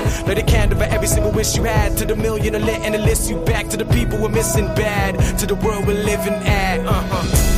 Light a candle for every single wish you had. To the million lit and the list you back. To the people we're missing bad. To the world we're living at.